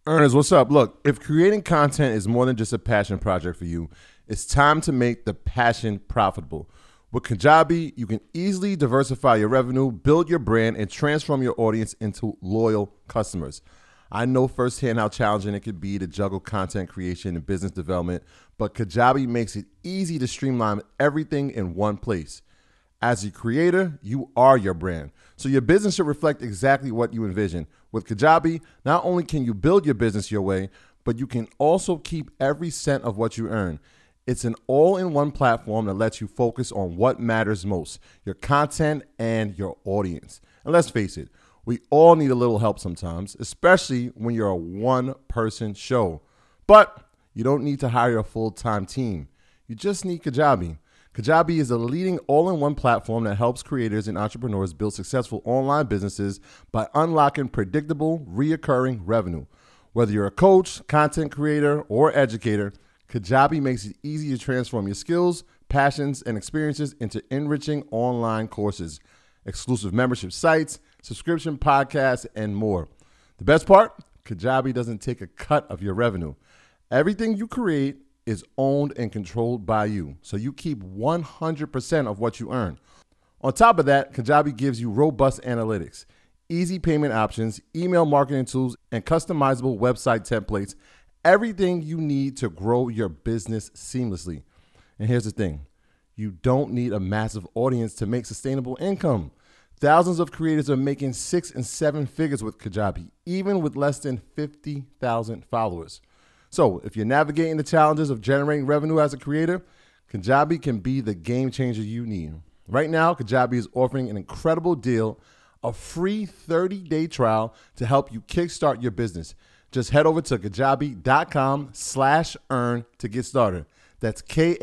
Ernest, what's up? Look, if creating content is more than just a passion project for you, it's time to make the passion profitable. With Kajabi, you can easily diversify your revenue, build your brand, and transform your audience into loyal customers. I know firsthand how challenging it could be to juggle content creation and business development, but Kajabi makes it easy to streamline everything in one place. As a creator, you are your brand, so your business should reflect exactly what you envision. With Kajabi, not only can you build your business your way, but you can also keep every cent of what you earn. It's an all-in-one platform that lets you focus on what matters most, your content and your audience. And let's face it, we all need a little help sometimes, especially when you're a one-person show. But you don't need to hire a full-time team. You just need Kajabi. Kajabi is a leading all-in-one platform that helps creators and entrepreneurs build successful online businesses by unlocking predictable, reoccurring revenue. Whether you're a coach, content creator, or educator, Kajabi makes it easy to transform your skills, passions, and experiences into enriching online courses, exclusive membership sites, subscription podcasts, and more. The best part? Kajabi doesn't take a cut of your revenue. Everything you create is owned and controlled by you, so you keep 100% of what you earn. On top of that, Kajabi gives you robust analytics, easy payment options, email marketing tools, and customizable website templates, everything you need to grow your business seamlessly. And here's the thing, you don't need a massive audience to make sustainable income. Thousands of creators are making 6 and 7 figures with Kajabi, even with less than 50,000 followers. So if you're navigating the challenges of generating revenue as a creator, Kajabi can be the game changer you need. Right now, Kajabi is offering an incredible deal, a free 30-day trial to help you kickstart your business. Just head over to kajabi.com/earn to get started. That's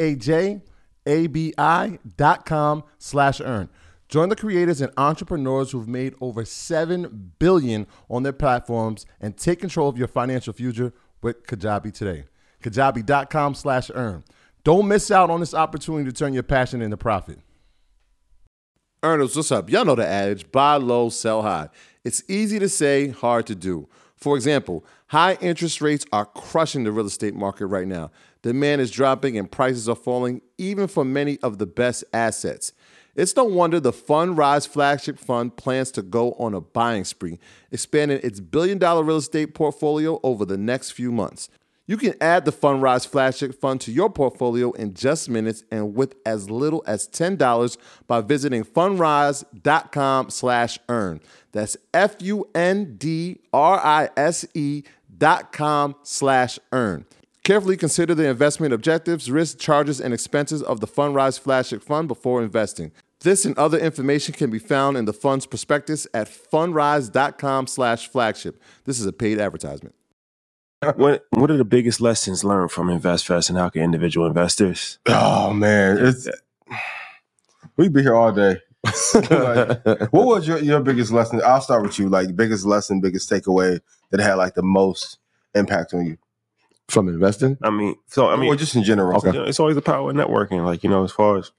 kajabi.com/earn. Join the creators and entrepreneurs who've made over $7 billion on their platforms and take control of your financial future with Kajabi today. Kajabi.com/earn. Don't miss out on this opportunity to turn your passion into profit. Earners, what's up? Y'all know the adage, buy low, sell high. It's easy to say, hard to do. For example, high interest rates are crushing the real estate market right now. Demand is dropping and prices are falling, even for many of the best assets. It's no wonder the Fundrise flagship fund plans to go on a buying spree, expanding its billion-dollar real estate portfolio over the next few months. You can add the Fundrise flagship fund to your portfolio in just minutes and with as little as $10 by visiting fundrise.com/earn. That's FUNDRISE.com/earn. Carefully consider the investment objectives, risks, charges, and expenses of the Fundrise flagship fund before investing. This and other information can be found in the fund's prospectus at fundrise.com/flagship. This is a paid advertisement. What are the biggest lessons learned from InvestFest and how can individual investors? Oh man, we'd be here all day. What was your biggest lesson? I'll start with you. Like biggest lesson, biggest takeaway that had like the most impact on you From investing? or just in general. Okay. It's always the power of networking. Like, as far as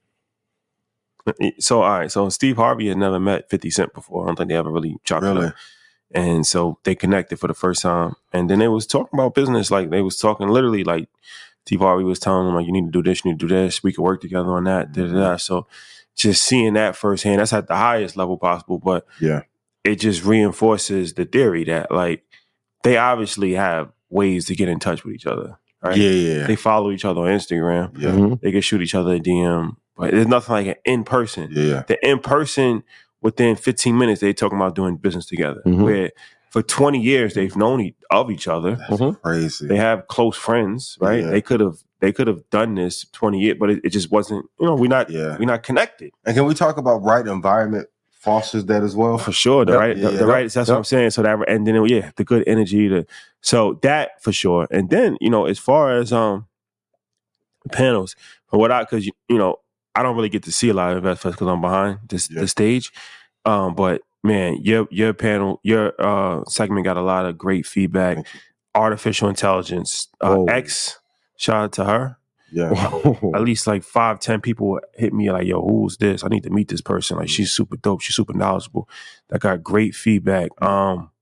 so Steve Harvey had never met 50 Cent before. I don't think they ever really chopped it up. And so they connected for the first time. And then they was talking about business. Like they was talking literally like Steve Harvey was telling them like, you need to do this, you need to do this. We could work together on that. Da-da-da. So just seeing that firsthand, that's at the highest level possible. But it just reinforces the theory that like they obviously have ways to get in touch with each other. Right? Yeah. They follow each other on Instagram. Yeah. Mm-hmm. They can shoot each other a DM. But there's nothing like an in-person. Yeah. The in-person, within 15 minutes, they talking about doing business together. Mm-hmm. Where for 20 years, they've known of each other. That's crazy. They have close friends, right? Yeah. They could have done this 20 years, but it just wasn't, we're not connected. And can we talk about right environment fosters that as well? For sure. The right, that's what I'm saying. So that, and then, the good energy so that for sure. And then, as far as panels, because I don't really get to see a lot of InvestFest because I'm behind the stage. But man, your panel, your segment got a lot of great feedback. Artificial intelligence, X, shout out to her. Yeah. At least like 5-10 people hit me like, yo, who's this? I need to meet this person. Like she's super dope. She's super knowledgeable. That got great feedback.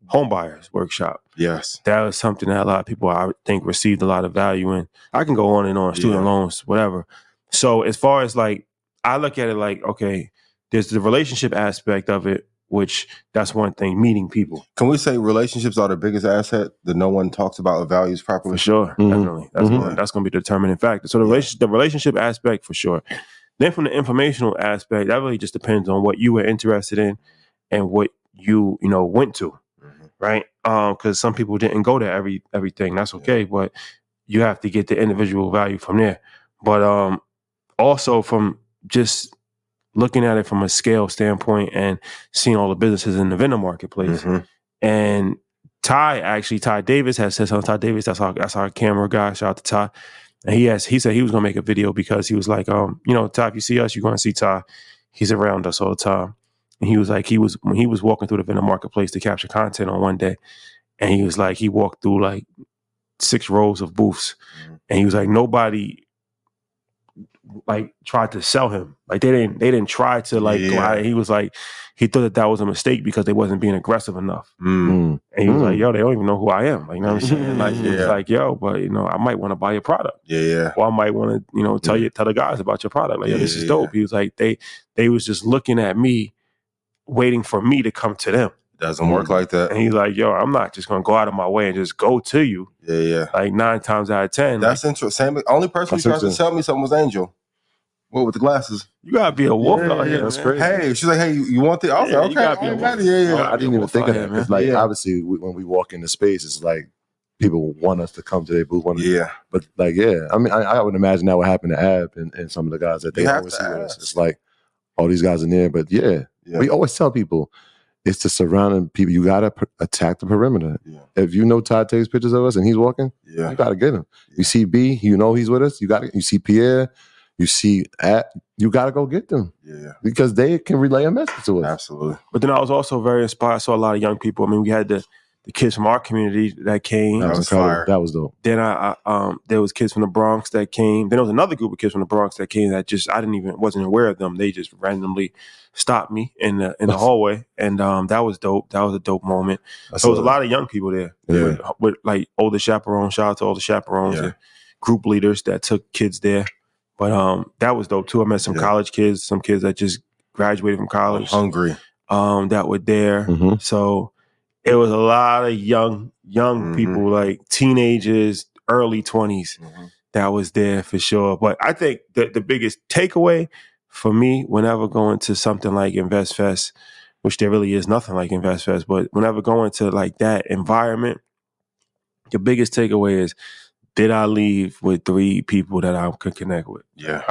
home buyers workshop. Yes. That was something that a lot of people, I think, received a lot of value in. I can go on and on, student loans, whatever. So as far as like, I look at it like, okay, there's the relationship aspect of it, which that's one thing, meeting people. Can we say relationships are the biggest asset that no one talks about or values properly? For sure, definitely. That's going to be the determining factor. So the relationship aspect, for sure. Then from the informational aspect, that really just depends on what you were interested in and what you went to, right? Because some people didn't go to everything. That's okay, but you have to get the individual value from there. But also from just looking at it from a scale standpoint and seeing all the businesses in the vendor marketplace. And Ty Davis has said something. Ty Davis, that's our camera guy. Shout out to Ty. And he said he was going to make a video because he was like, Ty, if you see us, you're going to see Ty. He's around us all the time. And he was like, when he was walking through the vendor marketplace to capture content on one day, and he was like, he walked through like 6 rows of booths. And he was like, nobody like tried to sell him. Like they didn't try to like go out. He was like, he thought that was a mistake because they wasn't being aggressive enough. And he was like, yo, they don't even know who I am. Like, you know what I'm saying? Like, he was like, yo, but I might want to buy your product. Or I might want to, tell the guys about your product. Like, yo, this is dope. He was like, they was just looking at me, waiting for me to come to them. Doesn't work like that. And he's like, yo, I'm not just going to go out of my way and just go to you. Like 9 times out of 10. That's interesting. Only person who tried to sell me something was Angel. What, with the glasses? You got to be a wolf out here. That's crazy. Hey, she's like, hey, you want the? I was like, okay. I didn't even think of that. Because like, obviously, when we walk into space, it's like people want us to come to their booth. But like, I mean, I would imagine that would happen to Ab and some of the guys that they always see with us. It's like, all these guys in there. But we always tell people, it's the surrounding people. You got to attack the perimeter. If you know Todd takes pictures of us and he's walking, you got to get him. You see B, he's with us. You see Pierre, you see you got to go get them. Because they can relay a message to us. Absolutely. But then I was also very inspired. I saw a lot of young people. I mean, we had the kids from our community that came. That was fire. That was dope. Then there was kids from the Bronx that came. Then there was another group of kids from the Bronx that came that just wasn't aware of them. They just randomly stopped me in the hallway, and that was dope. That was a dope moment. So there was a lot of young people there with like older chaperones. Shout out to all the chaperones and group leaders that took kids there. But that was dope too. I met some college kids, some kids that just graduated from college, hungry, that were there. So it was a lot of young people, like teenagers, early 20s, that was there for sure. But I think that the biggest takeaway for me, whenever going to something like InvestFest, which there really is nothing like InvestFest, but whenever going to like that environment, your biggest takeaway is, did I leave with 3 people that I could connect with?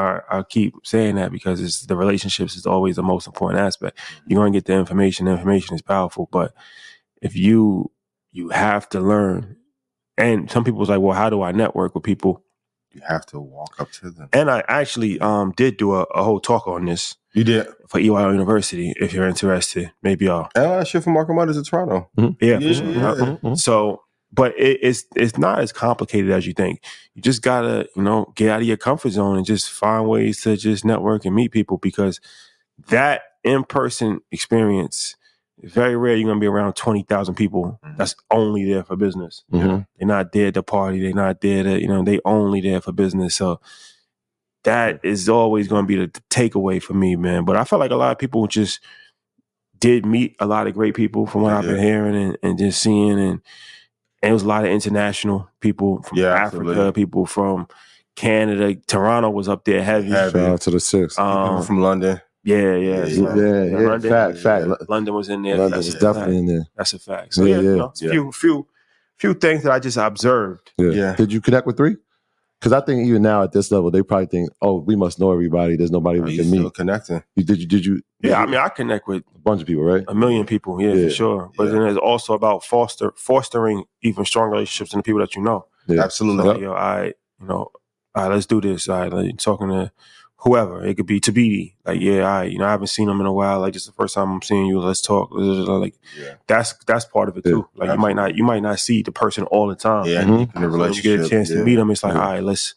I keep saying that because the relationships is always the most important aspect. You're going to get the information. The information is powerful, but if you have to learn, and some people was like, well, how do I network with people? You have to walk up to them. And I actually did do a whole talk on this. You did? For EYL University, if you're interested. Maybe y'all. And I shit from Market Mondays in Toronto. Yeah, for sure. So, but it's not as complicated as you think. You just gotta, get out of your comfort zone and just find ways to just network and meet people, because that in-person experience, it's very rare you're going to be around 20,000 people that's only there for business. They're not there to party. They're not there to, they only there for business. So that is always going to be the takeaway for me, man. But I felt like a lot of people just did meet a lot of great people from what I've been hearing and just seeing. And it was a lot of international people from Africa, people from Canada. Toronto was up there heavy. Shout out to the 6. People from London. Yeah. London, fact. London was in there. London was definitely in there. That's a fact. So a few things that I just observed. Did you connect with 3? Because I think even now at this level, they probably think, oh, we must know everybody. There's nobody we can meet. Connecting. Did you? Yeah, I mean, I connect with a bunch of people, right? A million people, for sure. But then it's also about fostering even strong relationships in the people that you know. Absolutely. So, let's do this. Like talking to whoever. It could be Tabidi. Like, I haven't seen him in a while. Like, just the first time I'm seeing you, let's talk. Like, that's part of it too. Like, you might not see the person all the time. Yeah, in a relationship, you get a chance to meet them. It's like, all right, let's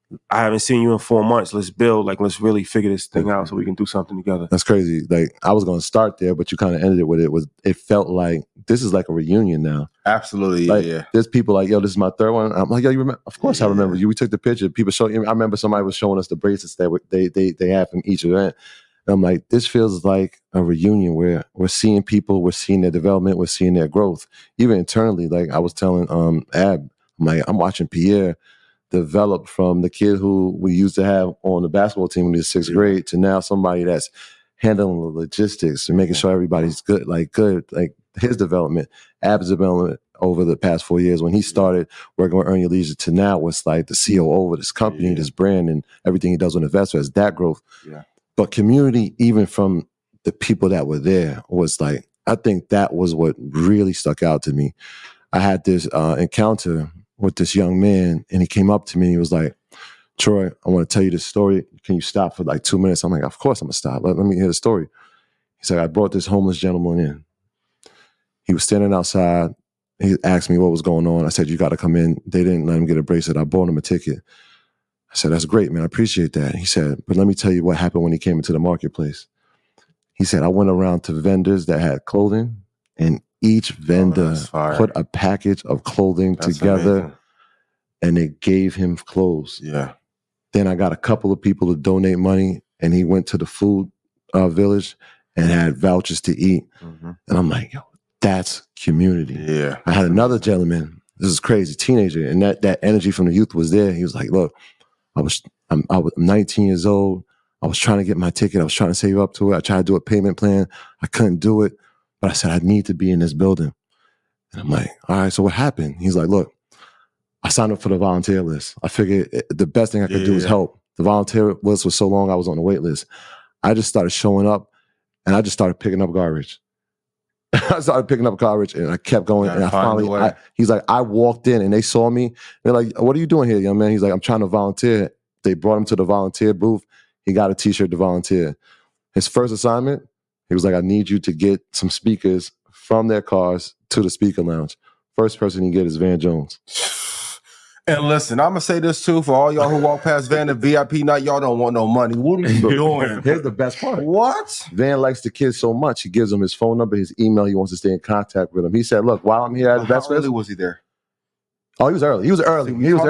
I haven't seen you in 4 months. Let's build. Like, let's really figure this thing out so we can do something together. That's crazy. Like, I was going to start there, but you kind of ended it with it felt like this is like a reunion now. Absolutely. Like, yeah. There's people like, yo, this is my third one. I'm like, yo, you remember? Of course I remember you. We took the picture. People showed you. I remember somebody was showing us the bracelets that they had from each event. And I'm like, this feels like a reunion where we're seeing people, we're seeing their development, we're seeing their growth. Even internally, like I was telling Ab, I'm watching Pierre develop from the kid who we used to have on the basketball team in the 6th grade to now somebody that's handling the logistics and making sure everybody's good. Like his development, Ab's development over the past 4 years. When he started working with Earn Your Leisure to now, was like the COO of this company, this brand, and everything he does with investors, that growth. Yeah. But community, even from the people that were there, was like, I think that was what really stuck out to me. I had this encounter with this young man, and he came up to me and he was like, Troy, I want to tell you this story. Can you stop for like 2 minutes? I'm like, of course I'm going to stop. Let me hear the story. He said, I brought this homeless gentleman in. He was standing outside. He asked me what was going on. I said, you got to come in. They didn't let him get a bracelet. I bought him a ticket. I said, that's great, man. I appreciate that. He said, but let me tell you what happened when he came into the marketplace. He said, I went around to vendors that had clothing, and each vendor put a package of clothing together, amazing. And they gave him clothes. Yeah. Then I got a couple of people to donate money, and he went to the food village and had vouchers to eat. Mm-hmm. And I'm like, yo, that's community. Yeah. I had another gentleman, this is crazy, teenager, and that energy from the youth was there. He was like, look, I'm 19 years old. I was trying to get my ticket. I was trying to save up to it. I tried to do a payment plan. I couldn't do it. But I said, I need to be in this building. And I'm like, all right, so what happened? He's like, look, I signed up for the volunteer list. I figured the best thing I could do is help. The volunteer list was so long, I was on the wait list. I just started showing up, and I just started picking up garbage. I started picking up garbage, and I kept going. And I finally, he's like, I walked in, and they saw me. They're like, what are you doing here, young man? He's like, I'm trying to volunteer. They brought him to the volunteer booth. He got a T-shirt to volunteer. His first assignment, he was like, I need you to get some speakers from their cars to the speaker lounge. First person you get is Van Jones. And listen, I'm going to say this too, for all y'all who walk past Van at VIP night, y'all don't want no money. What are you doing? Here's the best part. What? Van likes the kids so much, he gives them his phone number, his email. He wants to stay in contact with them. He said, look, while I'm here at the Best How early was he there? Oh, he was early. He was early.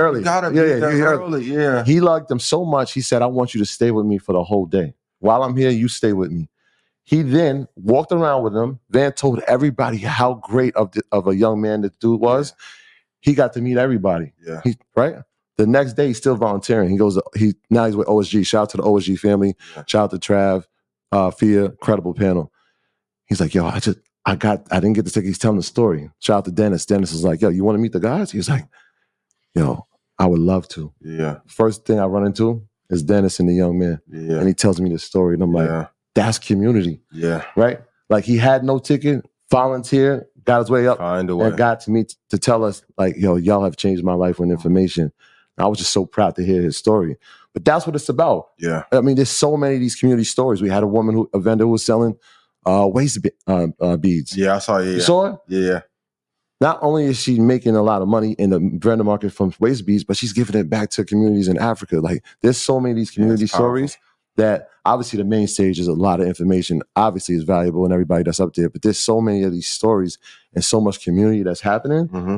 Yeah. He liked them so much, he said, I want you to stay with me for the whole day. While I'm here, you stay with me. He then walked around with them. Van told everybody how great of a young man this dude was. Yeah. He got to meet everybody. Yeah. Right? The next day, he's still volunteering. He goes, now he's with OSG. Shout out to the OSG family. Yeah. Shout out to Trav, Fia, incredible panel. He's like, yo, I didn't get the ticket. He's telling the story. Shout out to Dennis. Dennis was like, yo, you want to meet the guys? He was like, yo, I would love to. Yeah. First thing I run into is Dennis and the young man. Yeah. And he tells me this story. And I'm like, that's community. Yeah. Right? Like, he had no ticket, volunteered, got his way up, and got to me to tell us, like, yo, y'all have changed my life with information. I was just so proud to hear his story. But that's what it's about. Yeah. I mean, there's so many of these community stories. We had a vendor who was selling waist beads. Yeah, I saw it. You saw it? Yeah. Not only is she making a lot of money in the vendor market from waist beads, but she's giving it back to communities in Africa. Like, there's so many of these community stories that obviously the main stage is a lot of information, obviously is valuable and everybody that's up there, but there's so many of these stories and so much community that's happening. Mm-hmm.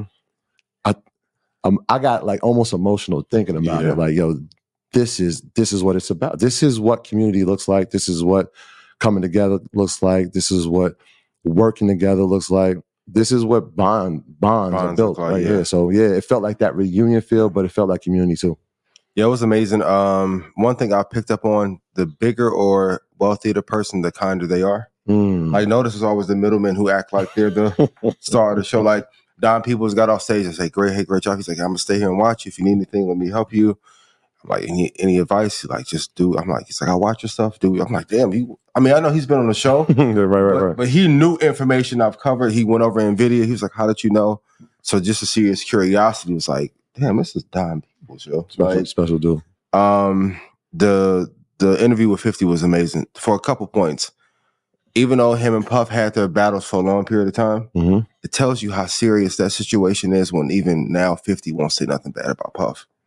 I got like almost emotional thinking about it. Like, yo, this is what it's about. This is what community looks like. This is what coming together looks like. This is what working together looks like. This is what bonds are built right here. So it felt like that reunion feel, but it felt like community too. Yeah, it was amazing. One thing I picked up on, the bigger or wealthier the person, the kinder they are. I notice it's always the middlemen who act like they're the star of the show. Like, Don Peoples got off stage and say, great job. He's like, I'm going to stay here and watch you. If you need anything, let me help you. I'm like, any advice? He's like, just do. I'm like, he's like, I'll watch your stuff. Do. I'm like, damn. I know he's been on the show. right. But he knew information I've covered. He went over NVIDIA. He was like, how did you know? So just to see his curiosity was like, damn, this is Don Peoples, yo. Special dude. The interview with 50 was amazing for a couple points. Even though him and Puff had their battles for a long period of time, it tells you how serious that situation is when even now 50 won't say nothing bad about Puff.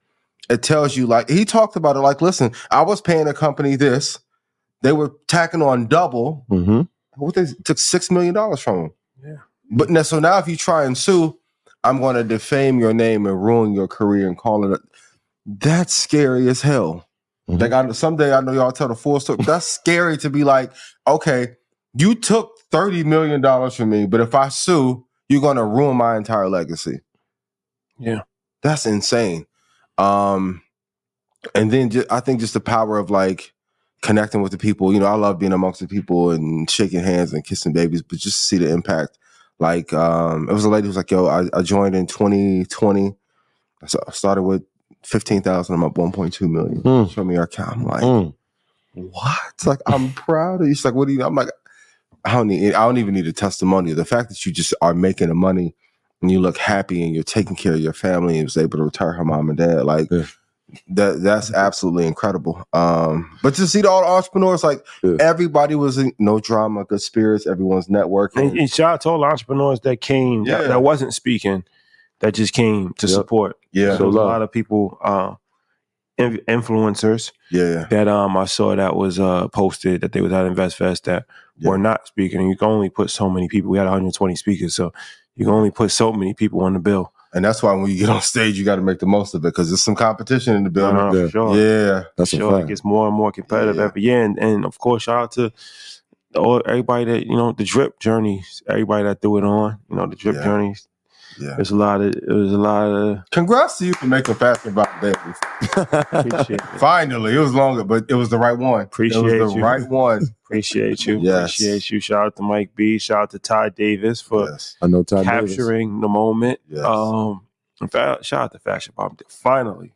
it tells you, like, he talked about it, like, listen, I was paying a company this. They were tacking on double. Mm-hmm. What, they took $6 million from him. Yeah. But now, so now if you try and sue, I'm going to defame your name and ruin your career and call it. That's scary as hell. Mm-hmm. Like, someday I know y'all tell the full story. That's scary to be like, okay, you took $30 million from me, but if I sue, you're going to ruin my entire legacy. Yeah. That's insane. And then I think just the power of like connecting with the people. You know, I love being amongst the people and shaking hands and kissing babies, but just to see the impact. Like, it was a lady who was like, yo, I joined in 2020. I started with 15,000. I'm up 1.2 million. Show me your account. I'm like, what? Like, I'm proud of you. She's like, what do you? I'm like, I don't even need a testimony. The fact that you just are making the money and you look happy and you're taking care of your family and was able to retire her mom and dad, like that's absolutely incredible. But to see all the entrepreneurs, like everybody was in no drama, good spirits, everyone's networking. And shout out to all the entrepreneurs that came that wasn't speaking, that just came to support. Yeah. So a lot of people, influencers that I saw that was posted that they was at InvestFest that were not speaking. And you can only put so many people. We had 120 speakers, so you can only put so many people on the bill. And that's why when you get on stage, you got to make the most of it because there's some competition in the building. For sure. Yeah. That's sure. It gets more and more competitive every year. And of course, shout out to everybody that, you know, the drip journeys, everybody that threw it on, you know, the drip journeys. Yeah. It was a lot of congrats to you for making Fashion About Babies. Appreciate it. Finally, it was longer, but it was the right one. Appreciate it was the you. right one. Appreciate you. Yes. Appreciate you. Shout out to Mike B. Shout out to Ty Davis for I know Ty capturing the moment. Yes. Shout out to Fashion Bomb. Finally.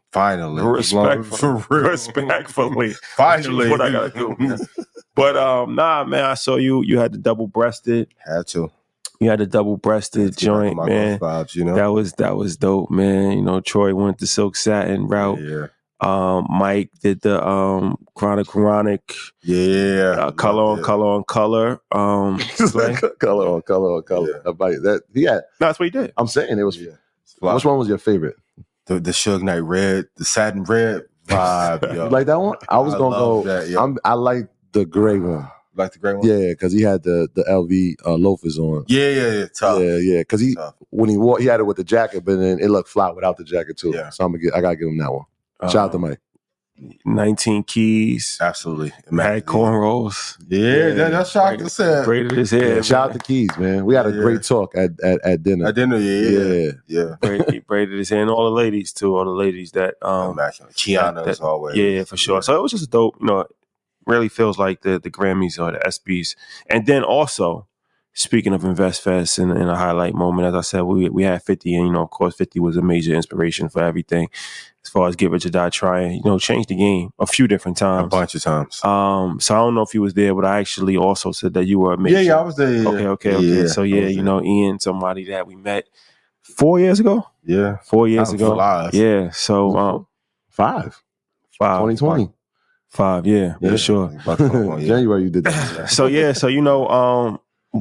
Respectfully. Finally. What I gotta do. But nah, man, I saw you had the double-breasted. Had to. You had a double-breasted joint, man. Vibes, you know? That was dope, man. You know, Troy went the silk satin route. Yeah. Mike did the chronic. Yeah. Color on color. color on color. Yeah. About that. Yeah. That's what he did. I'm saying it was. Yeah. Which one was your favorite? The Suge Knight red, the satin red vibe. Yo. You like that one? I was gonna go. That, I like the gray one. Like the gray one? Yeah, because he had the LV loafers on. Yeah. Tough. Yeah. Because when he wore, he had it with the jacket, but then it looked fly without the jacket too. Yeah. So I gotta give him that one. Shout out to Mike. 19 keys. Absolutely. Had cornrows. Yeah, that's shocked to say. Braided his hair. Yeah, shout out to Keys, man. We had a great talk at dinner. At dinner, yeah. He braided his hair, and all the ladies too. All the ladies that Kiana as always. Yeah, for sure. So it was just a dope. You know, really feels like the Grammys or the ESPYs. And then also, speaking of InvestFest in a highlight moment, as I said, we had 50, and, you know, of course, 50 was a major inspiration for everything as far as Get Rich or Die Trying. You know, changed the game a few different times. A bunch of times. So I don't know if you was there, but I actually also said that you were a major. Yeah, I was there. Yeah. Okay. Yeah, so, you know, Ian, somebody that we met 4 years ago? Yeah. 4 years ago. Flies. Yeah, so... 5. 2020. 5, yeah, for sure. January you did that. So you know,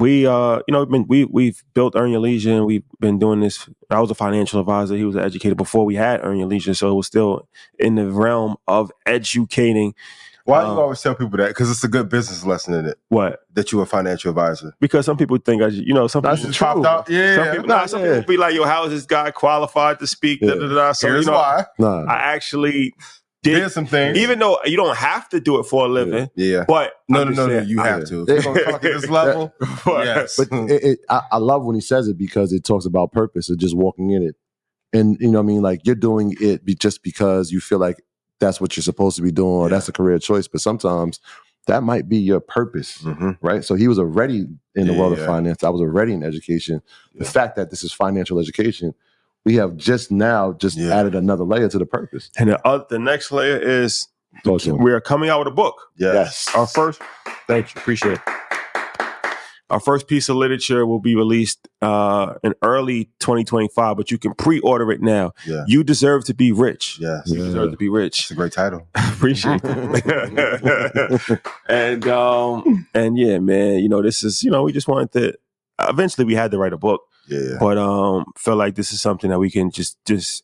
we've built Earn Your Leisure, and we've been doing this. I was a financial advisor. He was an educator before we had Earn Your Leisure, so it was still in the realm of educating. Why do you always tell people that? Because it's a good business lesson in it. What? That you're a financial advisor. Because some people think, some people popped out. Yeah. Some people be like, yo, how is this guy qualified to speak? Yeah. So, here's why. I actually did some things. Even though you don't have to do it for a living. Yeah. But no, you have to. They're going to talk at this level. Yes. But I love when he says it because it talks about purpose of just walking in it. And, you know what I mean? Like, you're doing it just because you feel like that's what you're supposed to be doing, or that's a career choice. But sometimes that might be your purpose, right? So he was already in the world of finance. I was already in education. The fact that this is financial education, we have just added another layer to the purpose. And the next layer is we are coming out with a book. Yes. Our first, thank you, appreciate it. Our first piece of literature will be released in early 2025, but you can pre-order it now. Yeah. You Deserve to Be Rich. Yes. You Deserve to Be Rich. It's a great title. Appreciate it. and yeah, man, you know, this is, you know, we just wanted to, eventually we had to write a book. Yeah. But felt like this is something that we can just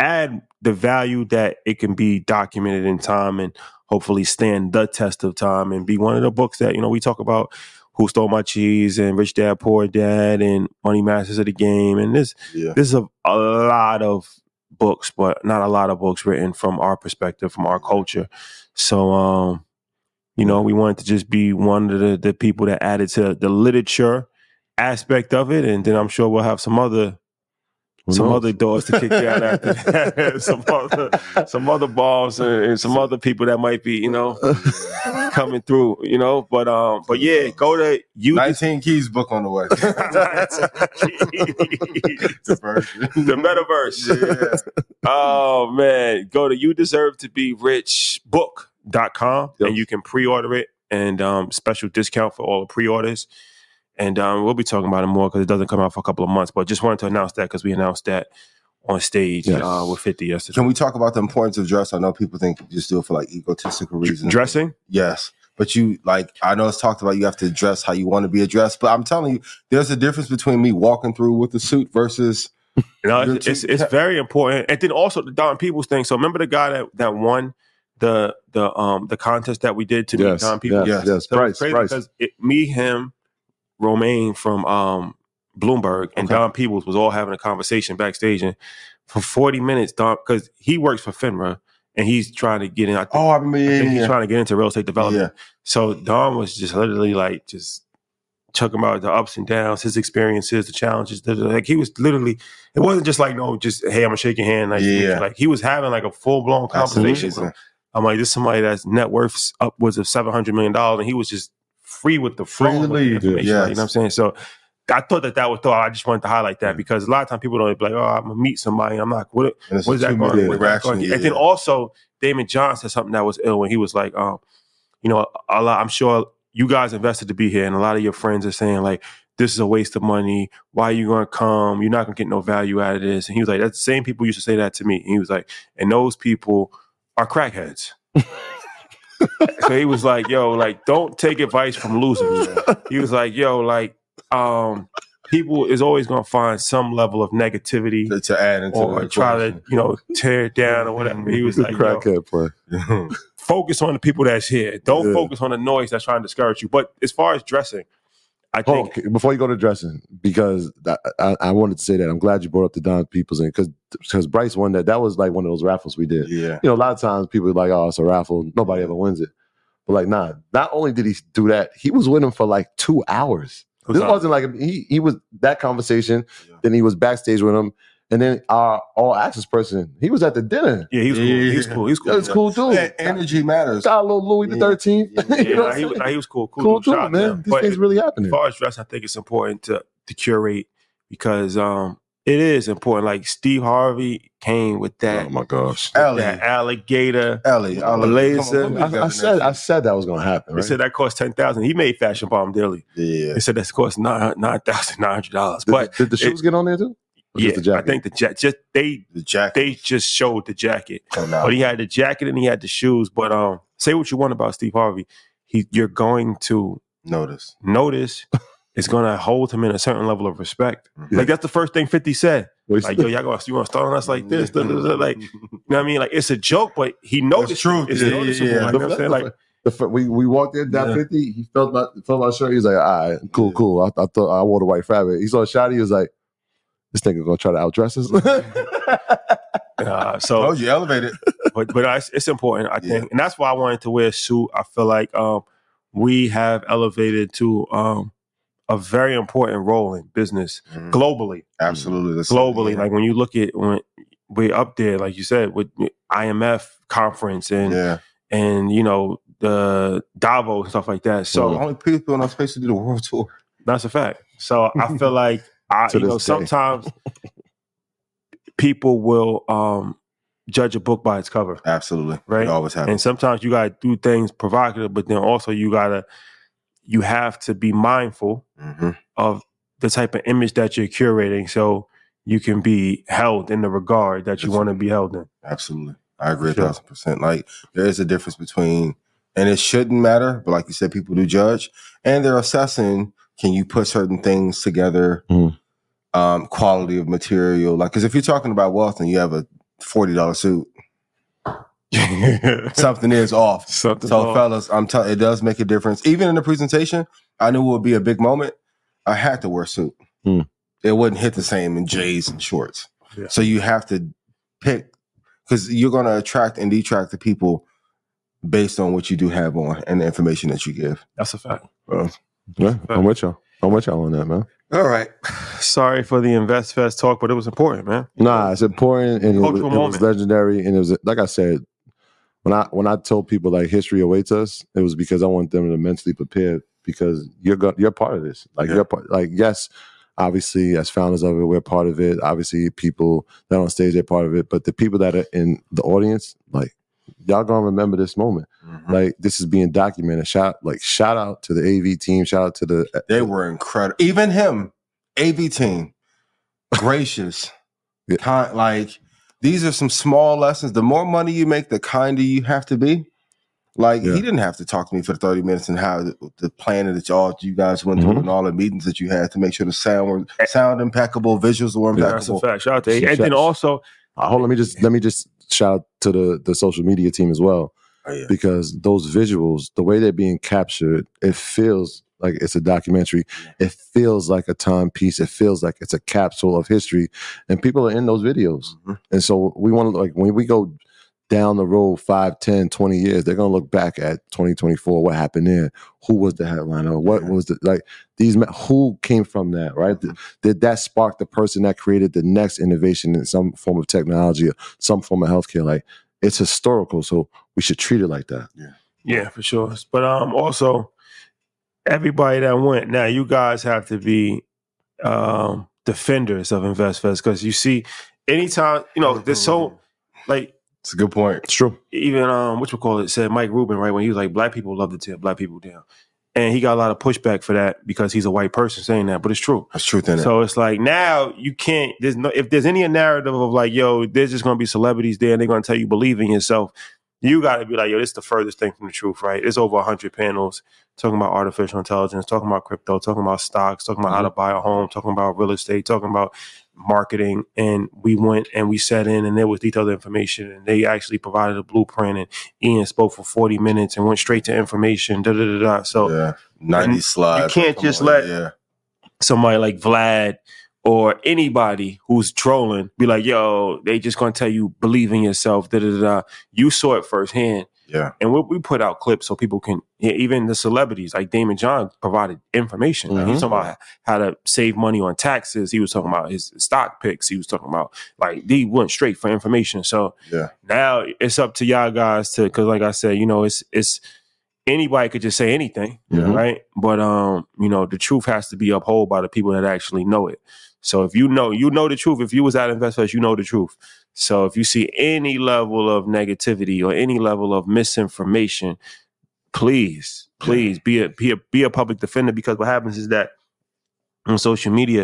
add the value that it can be documented in time and hopefully stand the test of time and be one of the books that, we talk about Who Stole My Cheese and Rich Dad, Poor Dad and Money Masters of the Game. And this is a lot of books, but not a lot of books written from our perspective, from our culture. So, we wanted to just be one of the people that added to the literature aspect of it. And then I'm sure we'll have some other doors to kick out after that. some other balls and some other people that might be, coming through, But yeah, go to 19 Keys book on the way. The metaverse. Yeah. Oh man, go to youdeservetoberichbook.com and you can pre-order it and special discount for all the pre-orders. And we'll be talking about it more because it doesn't come out for a couple of months. But just wanted to announce that because we announced that on stage with 50 yesterday. Can we talk about the importance of dress? I know people think you just do it for like egotistical reasons. Dressing? Yes. But I know it's talked about you have to dress how you want to be addressed. But I'm telling you, there's a difference between me walking through with a suit versus... it's very important. And then also the Don Peoples thing. So remember the guy that won the contest that we did to meet Don Peoples? Yes. So Bryce. Because me, him, Romaine from Bloomberg and Don Peoples was all having a conversation backstage, and for 40 minutes, Don, because he works for FINRA and he's trying to get in. I think he's trying to get into real estate development. Yeah. So Don was just literally like just chucking about the ups and downs, his experiences, the challenges. Like he was literally, it wasn't just like hey, I'm gonna shake your hand. Nice to meet you. Like he was having like a full blown conversation. I'm like, this is somebody that's net worth upwards of $700 million, and he was just free with the flow of information. Yes. You know what I'm saying? So I thought that was thought. I just wanted to highlight that because a lot of times people don't be like, I'm going to meet somebody. I'm like, what is that going to be? And then also, Damon John said something that was ill when he was like, I'm sure you guys invested to be here, and a lot of your friends are saying, like, this is a waste of money. Why are you going to come? You're not going to get no value out of this. And he was like, that's the same people used to say that to me. And he was like, and those people are crackheads. So he was like, yo, like, don't take advice from losers. He was like, yo, like, people is always going to find some level of negativity to add into or try to, tear it down or whatever. He was like, focus on the people that's here. Don't focus on the noise that's trying to discourage you. But as far as dressing, I think before you go to dressing, because I wanted to say that I'm glad you brought up the Don Peoples in because Bryce won that. That was like one of those raffles we did. Yeah, a lot of times people are like, oh, it's a raffle, nobody ever wins it. But like, nah. Not only did he do that, he was with him for like 2 hours. This wasn't like he was that conversation. Yeah. Then he was backstage with him. And then our all access person, he was at the dinner. Yeah, he was cool. He was cool. It was cool too. Yeah, energy matters. Got a little Louis the 13th. He was cool. Cool too, man. These things really happening. As far as dress, I think it's important to curate because it is important. Like Steve Harvey came with that. Oh my gosh, that alligator, blazer. I said that was going to happen. Right? They said that cost $10,000. He made Fashion Bomb daily. Yeah, they said that cost $9,900. But did the shoes get on there too? Yeah, I think they just showed the jacket. But he had the jacket and he had the shoes. But say what you want about Steve Harvey, you're going to notice. It's going to hold him in a certain level of respect. Mm-hmm. Like that's the first thing 50 said. Like, yo, you want to start on us like this? Like, you know what I mean? Like it's a joke, but he noticed. It's true. It's noticeable. Yeah. Like, you know what I'm saying? Like we walked in down 50. He felt my shirt. He was like, all right, cool. I thought I wore the white fabric. He saw a shot. He was like, this nigga gonna try to outdress us. So you elevated, but it's important, I think, and that's why I wanted to wear a suit. I feel like we have elevated to a very important role in business globally. Absolutely, globally. Like when you look at when we're up there, like you said, with IMF conference and the Davos and stuff like that. So the only people in our space to do the world tour. That's a fact. So I feel like. Sometimes people will judge a book by its cover. Absolutely. Right? It always happens. And sometimes you got to do things provocative, but then also you have to be mindful of the type of image that you're curating so you can be held in the regard that you want to be held in. Absolutely. I agree 1,000%. Like there is a difference between, and it shouldn't matter, but like you said, people do judge and they're assessing, can you put certain things together? Quality of material, like because if you're talking about wealth and you have a $40 suit. Something is off. Something's so, off. fellas, I'm telling it does make a difference. Even in the presentation, I knew it would be a big moment. I had to wear a suit. It wouldn't hit the same in J's and shorts. Yeah. So you have to pick, because you're going to attract and detract the people based on what you do have on and the information that you give. That's a fact. Yeah, I'm with y'all. I'm with y'all on that, man. All right. Sorry for the InvestFest talk, but it was important, man. Nah, it's important, and it was legendary, and it was, like I said, when I told people like history awaits us, it was because I want them to mentally prepare, because you're part of this. Like you're part. Like, yes, obviously as founders of it, we're part of it. Obviously, people that are on stage, they're part of it. But the people that are in the audience, like, y'all gonna remember this moment. Like, this is being documented. Shout out to the AV team. Shout out to they were incredible. Even him, AV team, gracious, kind. Like, these are some small lessons. The more money you make, the kinder you have to be. Like, he didn't have to talk to me for 30 minutes and how the planning that you guys went through and all the meetings that you had to make sure the sound impeccable, visuals were impeccable. That's a fact. Shout out to and then also, hold on, let me just shout out to the social media team as well. Because those visuals, the way they're being captured, it feels like it's a documentary. It feels like a timepiece. It feels like it's a capsule of history, and people are in those videos. And so we want to, like, when we go down the road 5, 10, 20 years, they're going to look back at 2024, what happened there, who was the headliner, what was the, like, who came from that, right? Did that spark the person that created the next innovation in some form of technology or some form of healthcare? Like, it's historical, so we should treat it like that. Yeah, for sure. But also, everybody that went, now you guys have to be defenders of InvestFest, because you see, anytime, there's so, like, it's a good point. It's true. Even said Mike Rubin, right, when he was like, black people love to tear black people down. And he got a lot of pushback for that because he's a white person saying that, but it's true. That's truth in it. So it's like, now you can't, if there's any narrative of like, yo, there's just going to be celebrities there and they're going to tell you believe in yourself, you got to be like, yo, this is the furthest thing from the truth, right? It's over 100 panels talking about artificial intelligence, talking about crypto, talking about stocks, talking about how to buy a home, talking about real estate, talking about marketing. And we went and we sat in, and there was detailed information, and they actually provided a blueprint, and Ian spoke for 40 minutes and went straight to information. So 90 slides. You can't just let somebody like Vlad or anybody who's trolling be like, yo, they just gonna tell you believe in yourself. You saw it firsthand. Yeah. And we put out clips so people can, even the celebrities like Damon John provided information. He was talking about how to save money on taxes. He was talking about his stock picks. He was talking about, like, he went straight for information. So now it's up to y'all guys to, because like I said, it's anybody could just say anything, right? But the truth has to be upheld by the people that actually know it. So if you know the truth. If you was at InvestFest, you know the truth. So if you see any level of negativity or any level of misinformation, please be a public defender, because what happens is that on social media,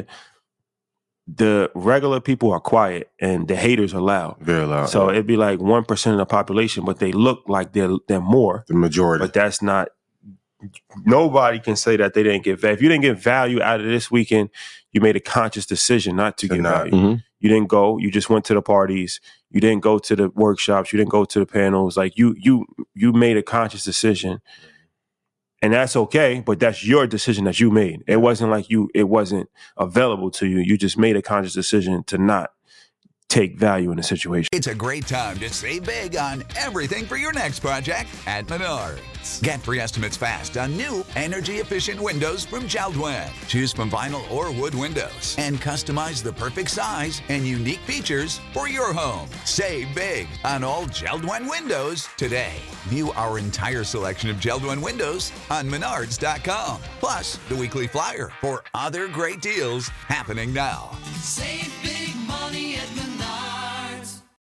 the regular people are quiet and the haters are loud. Very loud. So it'd be like 1% of the population, but they look like they're more. The majority. But that's not. Nobody can say that they didn't get value. If you didn't get value out of this weekend, you made a conscious decision not to get value. You didn't go. You just went to the parties. You didn't go to the workshops. You didn't go to the panels. Like, you made a conscious decision, and that's okay. But that's your decision that you made. It wasn't like it wasn't available to you. You just made a conscious decision to not take value in a situation. It's a great time to save big on everything for your next project at Menards. Get free estimates fast on new energy-efficient windows from JELD-WEN. Choose from vinyl or wood windows and customize the perfect size and unique features for your home. Save big on all JELD-WEN windows today. View our entire selection of JELD-WEN windows on Menards.com. Plus, the weekly flyer for other great deals happening now. Save